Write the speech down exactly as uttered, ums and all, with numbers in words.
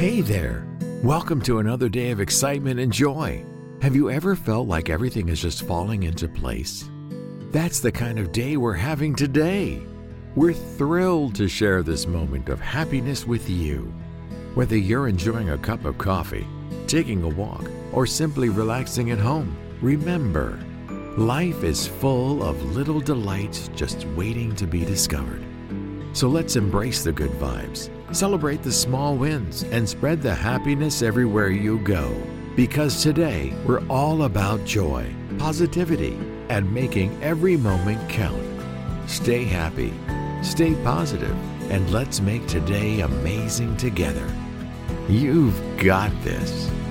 Hey there! Welcome to another day of excitement and joy. Have you ever felt like everything is just falling into place? That's the kind of day we're having today. We're thrilled to share this moment of happiness with you. Whether you're enjoying a cup of coffee, taking a walk, or simply relaxing at home, remember, life is full of little delights just waiting to be discovered. So let's embrace the good vibes, celebrate the small wins, and spread the happiness everywhere you go. Because today, we're all about joy, positivity, and making every moment count. Stay happy, stay positive, and let's make today amazing together. You've got this.